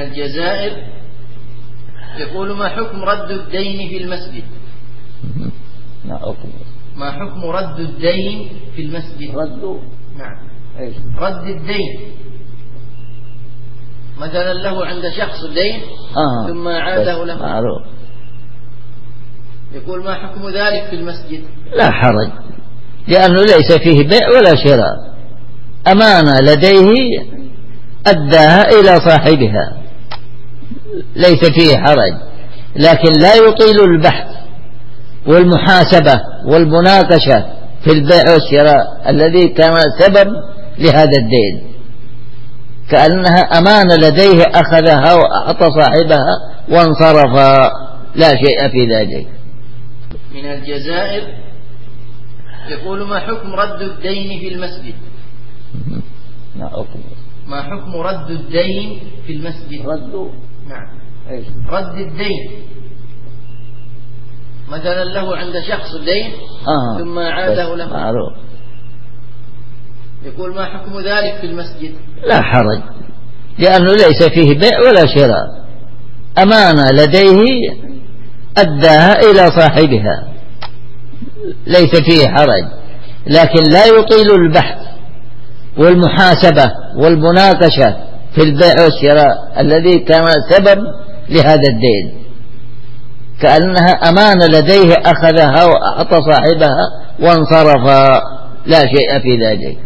الجزائر يقول: ما حكم رد الدين في المسجد؟ ما حكم رد الدين في المسجد؟ نعم، رد الدين، مثلا له عند شخص دين ثم عاده له، معروف. يقول: ما حكم ذلك في المسجد؟ لا حرج، لأنه ليس فيه بيع ولا شراء، أمانة لديه أداها إلى صاحبها، ليس فيه حرج، لكن لا يطيل البحث والمحاسبة والمناقشة في البيع والشراء الذي كان سبب لهذا الدين، كأنها أمانة لديه أخذها وأعطى صاحبها وانصرف، لا شيء في ذلك. من الجزائر يقول: ما حكم رد الدين في المسجد؟ ما حكم رد الدين في المسجد؟ نعم، رد الدين، مثلا له عند شخص دين ثم عاده له، معروف. يقول: ما حكم ذلك في المسجد؟ لا حرج، لأنه ليس فيه بيع ولا شراء، أمانة لديه أداها إلى صاحبها، ليس فيه حرج، لكن لا يطيل البحث والمحاسبة والمناقشة في البيع والشراء الذي كان سبب لهذا الدين، كأنها أمانة لديه أخذها وأعطى صاحبها وانصرف، لا شيء في ذلك.